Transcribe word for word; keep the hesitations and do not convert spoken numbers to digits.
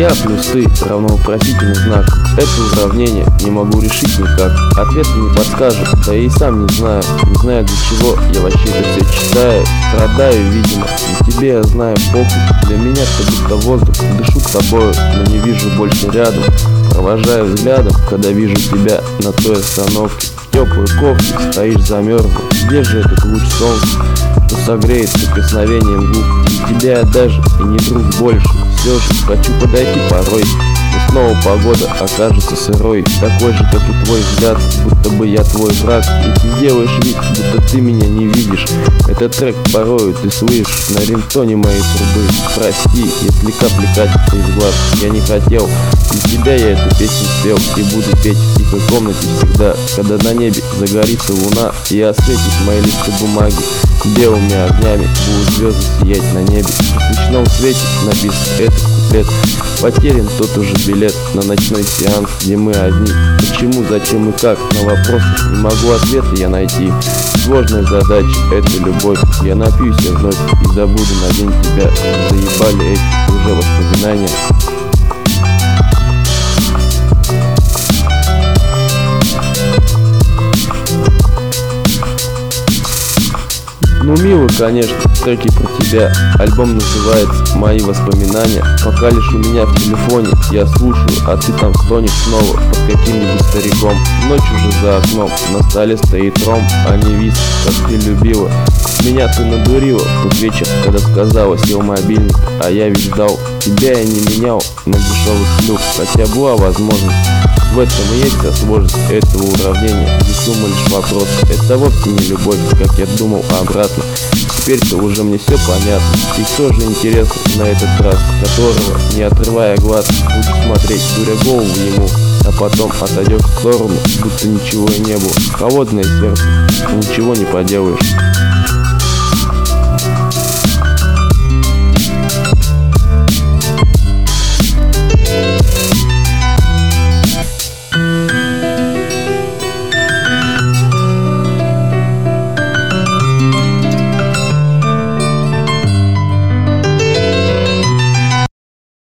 Я плюс ты равно вопросительный знак. Это уравнение не могу решить никак. Ответа не подскажет, да я и сам не знаю. Не знаю для чего я вообще это все читаю. Страдаю, видимо, и тебе я знаю похуй. Для меня ты будто воздух, дышу с тобою, но не вижу больше рядом. Провожаю взглядом, когда вижу тебя на той остановке. В теплой кофте стоишь замерзла. Где же этот луч солнца, что согреет прикосновением губ? И тебя я даже и не друг больше. Все же хочу подойти порой, но снова погода окажется сырой. Такой же, как и твой взгляд, будто бы я твой враг. И ты делаешь вид, будто ты меня не видишь. Этот трек порою ты слышишь на рингтоне моей трубы. Прости, если капли катятся из глаз. Я не хотел, для тебя я эту песню спел. И буду петь в тихой комнате всегда, когда на небе загорится луна и осветит мои листы бумаги. Белыми огнями будут звезды сиять на небе. В свечном свете написан этот куплет. Потерян тот уже билет на ночной сеанс, где мы одни. Почему, зачем и как, на вопросы не могу ответа я найти. Сложная задача — это любовь. Я напьюсь я вновь и забуду на день тебя. Заебали эти уже воспоминания. Ну мило, конечно, треки про тебя. Альбом называется «Мои воспоминания». Пока лишь у меня в телефоне я слушаю, а ты там стонешь снова под каким-нибудь стариком. Ночь уже за окном, на столе стоит ром, а не виски, как ты любила. Меня ты надурила в тот вечер, когда сказала, сел мобильник, а я ведь ждал. Тебя я не менял на дешевых шлюх, хотя была возможность. В этом и есть вся сложность этого уравнения. Не сумма лишь вопрос. Это вовсе не любовь, как я думал, а обратно. Теперь-то уже мне все понятно. И кто же интересно на этот раз, которого, не отрывая глаз, будешь смотреть, дуря голову ему, а потом отойдешь в сторону, будто ничего и не было. Холодное сердце, ничего не поделаешь.